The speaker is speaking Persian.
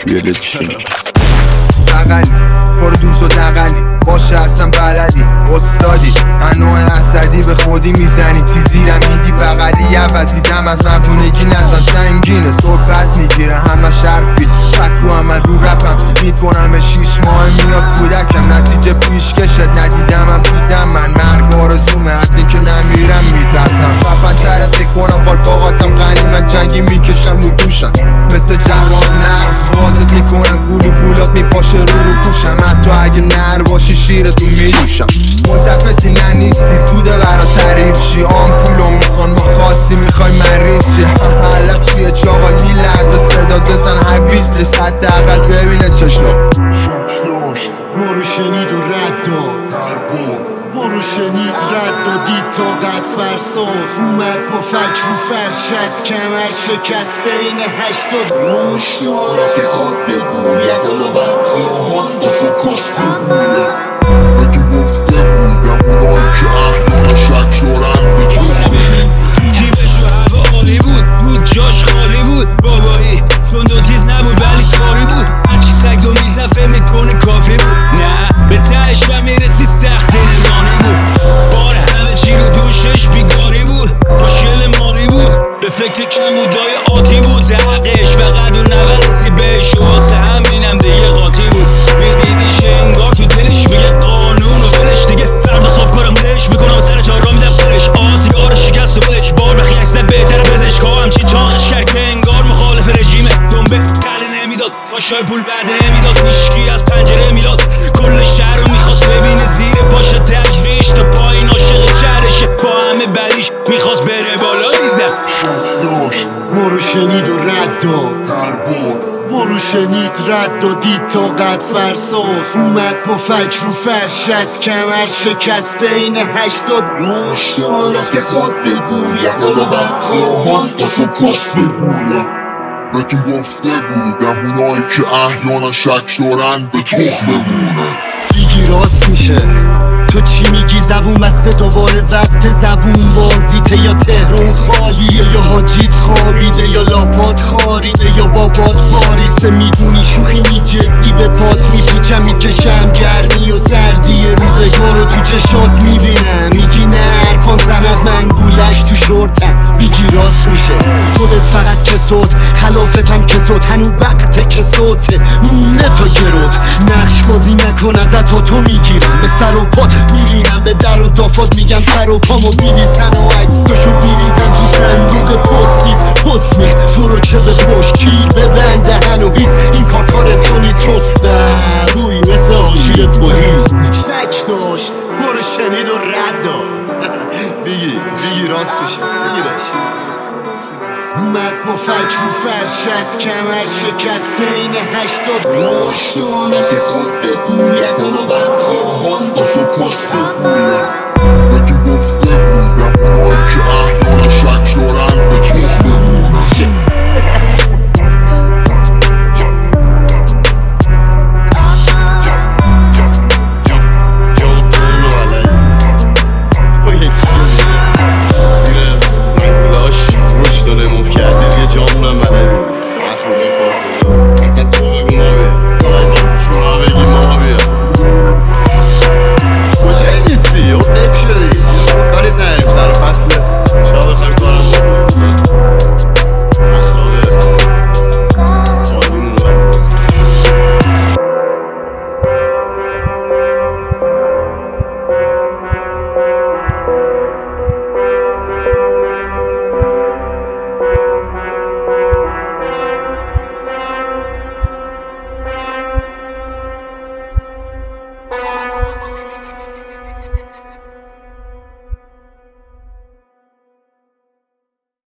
بیاده چی بغلی برو دوست و دقلی باشه اصلا بلدی استادی انواع اسدی به خودی میزنی تیزیرم میدی بغلی عوضیدم از مردونگی نزن سنگینه صحبت میگیره همه شرفی فکو همه رو رپم میکنم 6 ماه میاد کودکم نتیجه پیشکشت ندیدمم دیدم من مرگ آرزومه از این که نمیرم میترسم بفن طرف کنم قارقاقاتم غنیمت جنگی میکشم رو دوشم مثل جوان نقص بازت میکنم گولو گولات میپاشه رو پوشم حتی اگه نر باشی شیرتون میدوشم ملتفتی نه نیستی زوده برا تعریف شی آمپولو میخوان ما خواستی میخوای مریض شی حلف چیه چاقال میلرزه صدا بزن حویز لیست حداقل ببینه چشا ما رو شنید و رد داد ما رو شنید رد دادید تا قد فرساز اومد با فکر رو فرش از کمر شکسته این 80 مشتار است که خود بگوید حالا بد خواهان واسه کست بگوید به تو گفته بودم اونایی که احیانا شک دارن به جز بگید جیبشو هوا عالی بود جاش خالی بود بابایی تند و تیز نبود ولی کاری بود هرچی سگ دو میزن فهم میکنه کافی بود نه به تهش میرسی سخت نرانی بود بار همه چی رو دوشش بیگاری بود مشکل مالی بود به فکر کمودای آتی بود حقش فقط و نورسی بهش و واسه همینم دیگه قاطی بود میدیدیش انگار تو دلش میگه قانون و ولش دیگه فردا صبح کارم لش میکنم سر چهار میدم پلش سیگار شکست و بلش بار بخی اکسد بهتره پزشکا همچی چاقش کرد که انگار مخالف رژیمه دنبه کلی نمیداد کاشای پول بعد نمیداد هیشکی از پنجره میلاد کل شهر رو میخواست ببینه زیر پاشا تجریش تا پایین عاشق شهرشه با همه بریش میخواست بره بالا ریزم ما رو شنید و رد داد ما رو شنید رد دادید تا قد فرساز اومد با فکر رو فرش از کمر شکسته این 80 مشتار است که خود بگوید حالا بد خواهان واسه کست بگوید بهتون گفته بودم اونایی که احیانا شک دارن به تخم بمونن دیگی راست میشه تو چی میگی زبون بسته دوباره وقت زبون بازیته یا تهرون خالیه یا حاجیت خوابیده یا لاپات خاریده یا بابات پاریسه میدونی شوخی نی جدی به پات میپیچم میکشم گرمی و سردی روزگار رو تو چشات میبینم میگی نه عرفان زند من گولش تو شورتم میگی راست میشه خودت فقط کسوت خلافتم کسوت هنو وقت کسوته مونه تا گروت نقش بازی نکن ازت ها تو میگیرم به سر و پات میرینم به در و دافات میگم سر و پامو بیریسن و عکساشو بیریزن تو صندوق پست میخ تو رو چه به خوشکی ببند دهن و هیس این کار تو نیست چون بروی مثل آژیر پلیس شک داشت ما رو شنید و رد داد بگی راست میشه بگیرش اومد با فکر رو فرش از کمر شکسته این 80 مشتار است که خود بگوید حالا بد خواهان واسه کست بگوید بهتون گفته